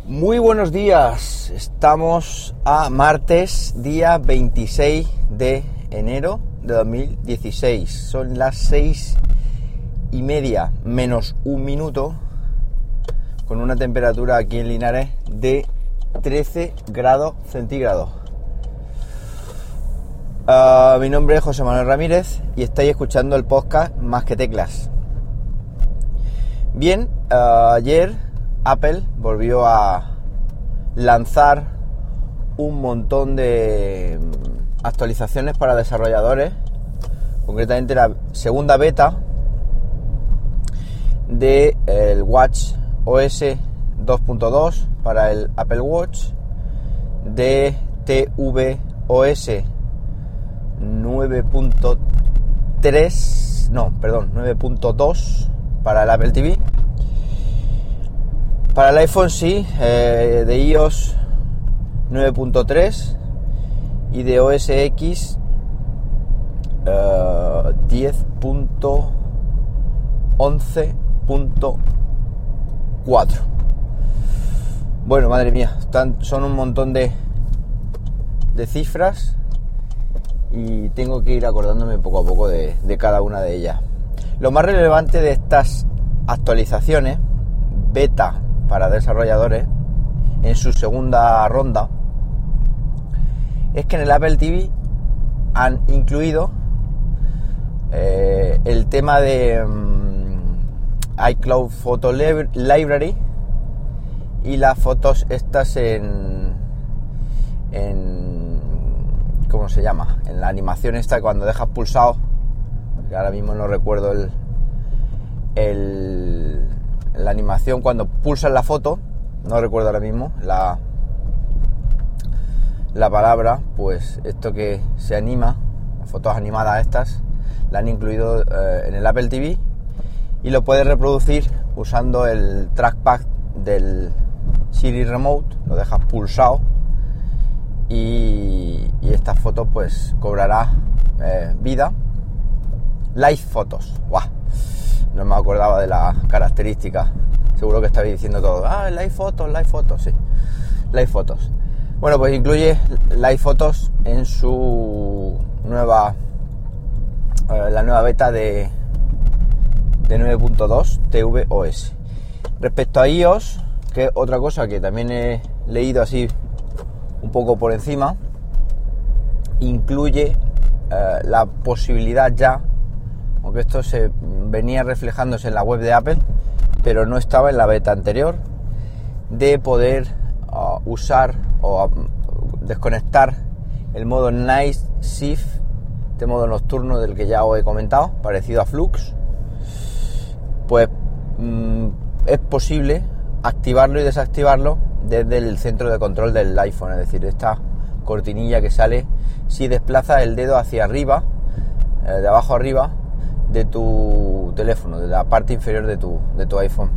Muy buenos días, estamos a martes, día 26 de enero de 2016, son las 6:30 menos un minuto, con una temperatura aquí en Linares de 13 grados centígrados. Mi nombre es José Manuel Ramírez y estáis escuchando el podcast Más que Teclas. Bien, ayer Apple volvió a lanzar un montón de actualizaciones para desarrolladores, concretamente la segunda beta de el Watch OS 2.2 para el Apple Watch, de tvOS 9.2 para el Apple TV. Para el iPhone sí, de iOS 9.3 y de OS X 10.11.4. Bueno, madre mía, son un montón de cifras y tengo que ir acordándome poco a poco de cada una de ellas. Lo más relevante de estas actualizaciones beta para desarrolladores en su segunda ronda es que en el Apple TV han incluido el tema de iCloud Photo Library y las fotos estas en ¿cómo se llama? En la animación esta cuando dejas pulsado, que ahora mismo no recuerdo la animación cuando pulsas la foto, no recuerdo ahora mismo la palabra, pues esto que se anima, las fotos animadas estas, la han incluido en el Apple TV y lo puedes reproducir usando el trackpad del Siri Remote, lo dejas pulsado y estas fotos pues cobrará vida. Live Photos, ¡guau! No me acordaba de la característica. Seguro que estabais diciendo todo. Live Photos, sí. Live Photos. Bueno, pues incluye Live Photos en su nueva la nueva beta de 9.2 tvOS. Respecto a iOS, que es otra cosa que también he leído así un poco por encima, incluye la posibilidad ya, aunque esto se venía reflejándose en la web de Apple, pero no estaba en la beta anterior, de poder usar o desconectar el modo Night Shift, este modo nocturno del que ya os he comentado, parecido a Flux. Pues es posible activarlo y desactivarlo desde el centro de control del iPhone, es decir, esta cortinilla que sale si desplazas el dedo hacia arriba, de abajo arriba, de tu teléfono, de la parte inferior de tu iPhone.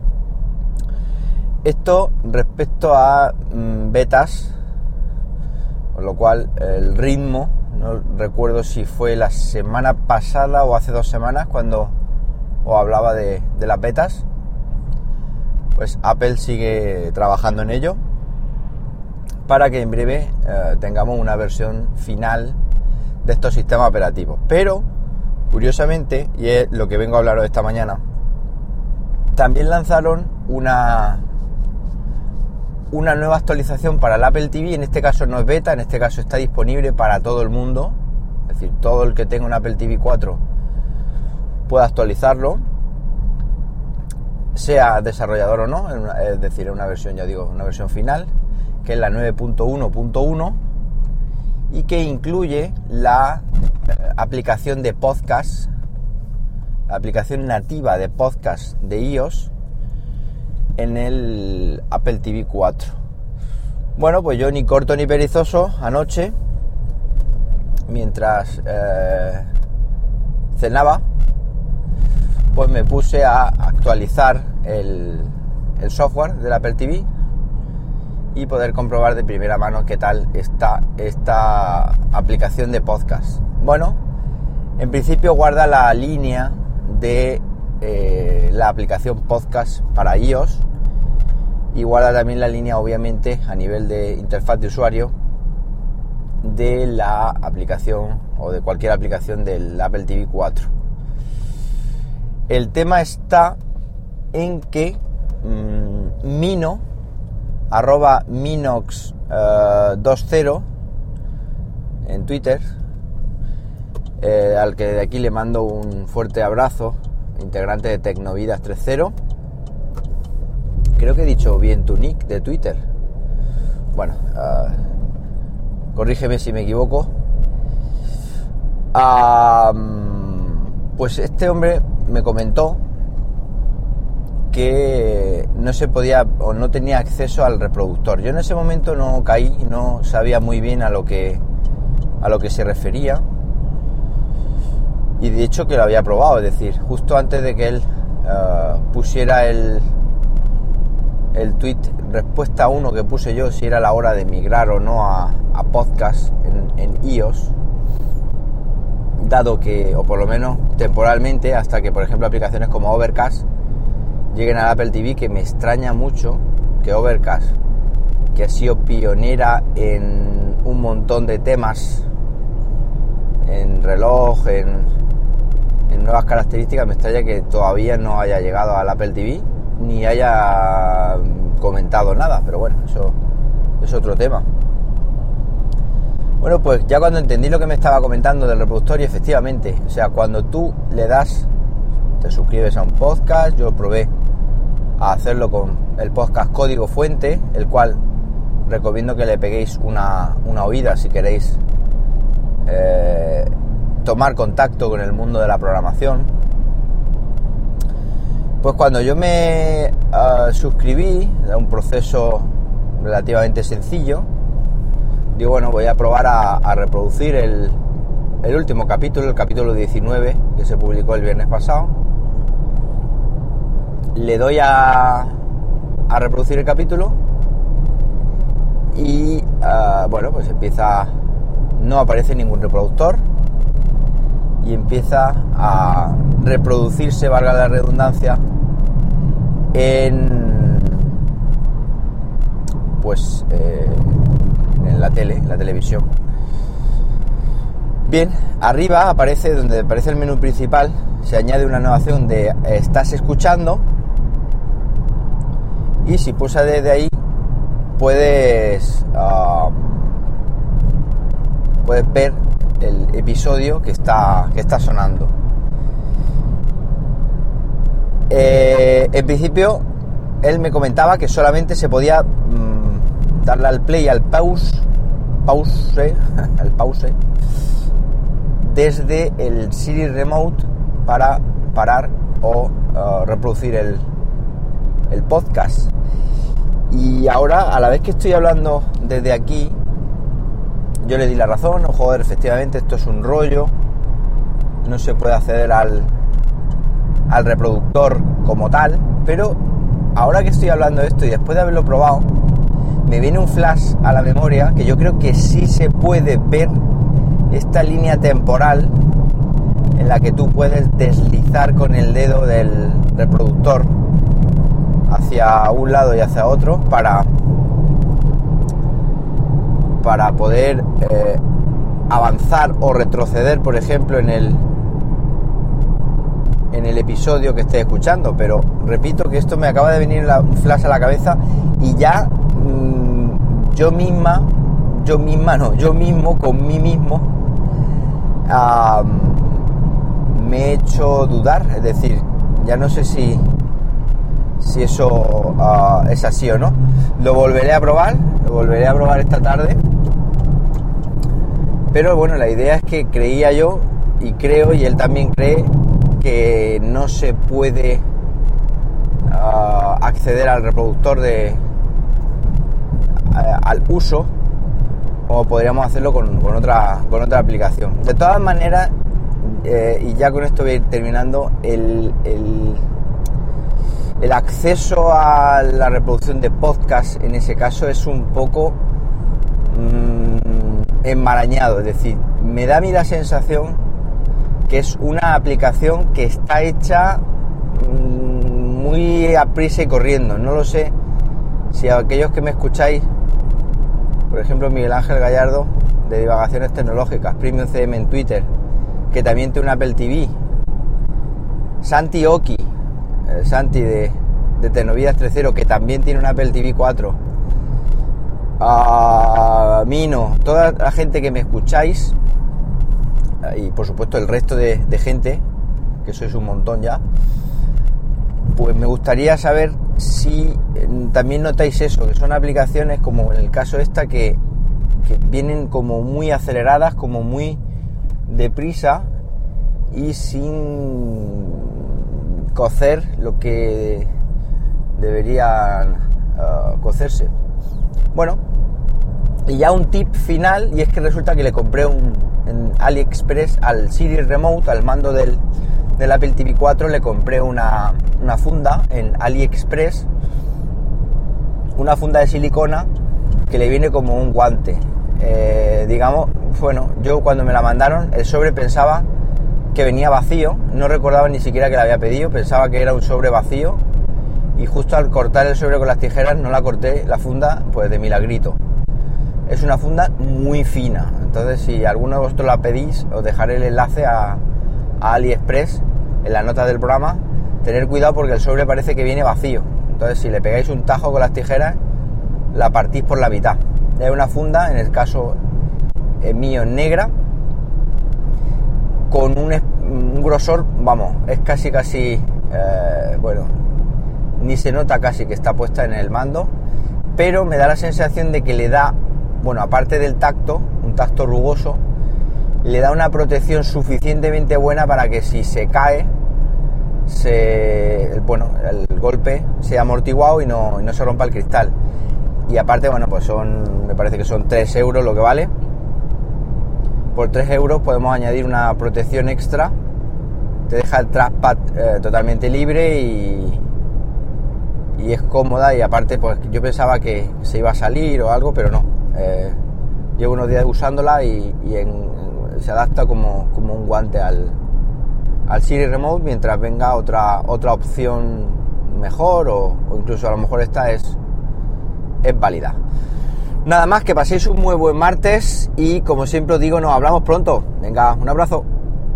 Esto respecto a betas, con lo cual el ritmo, no recuerdo si fue la semana pasada o hace 2 semanas cuando os hablaba de las betas, pues Apple sigue trabajando en ello para que en breve tengamos una versión final de estos sistemas operativos. Pero curiosamente, y es lo que vengo a hablaros esta mañana, también lanzaron una nueva actualización para el Apple TV. En este caso no es beta, en este caso está disponible para todo el mundo, es decir, todo el que tenga un Apple TV 4 puede actualizarlo, sea desarrollador o no, es decir, una versión, ya digo, una versión final, que es la 9.1.1 y que incluye la aplicación de podcast, la aplicación nativa de podcast de iOS en el Apple TV 4. Bueno, pues yo ni corto ni perezoso, anoche, mientras cenaba, pues me puse a actualizar el software del Apple TV y poder comprobar de primera mano qué tal está esta aplicación de podcast. Bueno, en principio guarda la línea de la aplicación podcast para iOS y guarda también la línea, obviamente, a nivel de interfaz de usuario de la aplicación o de cualquier aplicación del Apple TV 4. El tema está en que Mino, @Minox20 en Twitter, al que de aquí le mando un fuerte abrazo, integrante de Tecnovidas 3.0. Creo que he dicho bien tu nick de Twitter. Bueno, corrígeme si me equivoco. Pues este hombre me comentó que no se podía o no tenía acceso al reproductor. Yo en ese momento no caí, no sabía muy bien a lo que se refería, y de hecho que lo había probado, es decir, justo antes de que él pusiera el tweet respuesta a uno que puse yo, si era la hora de migrar o no a podcast en iOS, dado que, o por lo menos temporalmente, hasta que por ejemplo aplicaciones como Overcast lleguen al Apple TV, que me extraña mucho que Overcast, que ha sido pionera en un montón de temas, en reloj, en nuevas características, me extraña que todavía no haya llegado al Apple TV ni haya comentado nada, pero bueno, eso es otro tema. Bueno, pues ya cuando entendí lo que me estaba comentando del reproductor, y efectivamente, o sea, cuando tú le das, te suscribes a un podcast, yo probé a hacerlo con el podcast Código Fuente, el cual recomiendo que le peguéis una oída si queréis tomar contacto con el mundo de la programación. Pues cuando yo me suscribí, era un proceso relativamente sencillo. Digo, bueno, voy a probar a reproducir el último capítulo, el capítulo 19, que se publicó el viernes pasado. Le doy a reproducir el capítulo y, bueno, pues no aparece ningún reproductor y empieza a reproducirse, valga la redundancia, en la televisión. Bien, arriba aparece, donde aparece el menú principal, se añade una nueva opción de estás escuchando, y si pulsas desde ahí puedes ver el episodio que está sonando. En principio él me comentaba que solamente se podía darle al play, al pause desde el Siri Remote para parar o reproducir el podcast. Y ahora, a la vez que estoy hablando desde aquí, yo le di la razón. Joder, efectivamente esto es un rollo, no se puede acceder al reproductor como tal, pero ahora que estoy hablando de esto y después de haberlo probado, me viene un flash a la memoria que yo creo que sí se puede ver esta línea temporal en la que tú puedes deslizar con el dedo del reproductor hacia un lado y hacia otro para poder avanzar o retroceder, por ejemplo, en el episodio que esté escuchando. Pero repito que esto me acaba de venir un flash a la cabeza y ya yo mismo con mí mismo me he hecho dudar, es decir, ya no sé si eso es así o no. Lo volveré a probar esta tarde, pero bueno, la idea es que creía yo y creo, y él también cree, que no se puede acceder al reproductor al uso como podríamos hacerlo con otra aplicación. De todas maneras, y ya con esto voy a ir terminando, el acceso a la reproducción de podcast en ese caso es un poco enmarañado, es decir, me da a mí la sensación que es una aplicación que está hecha muy a prisa y corriendo. No lo sé Si aquellos que me escucháis, por ejemplo Miguel Ángel Gallardo de Divagaciones Tecnológicas, Premium CM en Twitter, que también tiene un Apple TV, Santi Oki, Santi de Tecnovidas 3.0, que también tiene un Apple TV 4, Mino, toda la gente que me escucháis, y por supuesto el resto de gente, que sois un montón ya, pues me gustaría saber si también notáis eso, que son aplicaciones como en el caso esta que vienen como muy aceleradas, como muy deprisa y sin cocer lo que deberían cocerse. Bueno, y ya un tip final, y es que resulta que le compré en AliExpress al Siri Remote, al mando del Apple TV 4, le compré una funda en AliExpress, una funda de silicona que le viene como un guante. Digamos, bueno, yo cuando me la mandaron, el sobre pensaba que venía vacío, no recordaba ni siquiera que la había pedido, pensaba que era un sobre vacío, y justo al cortar el sobre con las tijeras no la corté, la funda, pues de milagrito. Es una funda muy fina, entonces si alguno de vosotros la pedís, os dejaré el enlace a AliExpress en la nota del programa. Tener cuidado porque el sobre parece que viene vacío, entonces si le pegáis un tajo con las tijeras, la partís por la mitad. Es una funda, en el caso mío, negra, con un grosor, vamos, es casi, bueno, ni se nota casi que está puesta en el mando, pero me da la sensación de que le da, bueno, aparte del tacto, un tacto rugoso, le da una protección suficientemente buena para que si se cae, el golpe sea amortiguado y no se rompa el cristal. Y aparte, bueno, pues me parece que son 3 euros lo que vale. Por 3 euros podemos añadir una protección extra, te deja el trackpad totalmente libre y es cómoda, y aparte pues yo pensaba que se iba a salir o algo, pero no. Llevo unos días usándola y se adapta como un guante al Siri Remote, mientras venga otra opción mejor o incluso a lo mejor esta es válida. Nada más, que paséis un muy buen martes y como siempre os digo, nos hablamos pronto. Venga, un abrazo.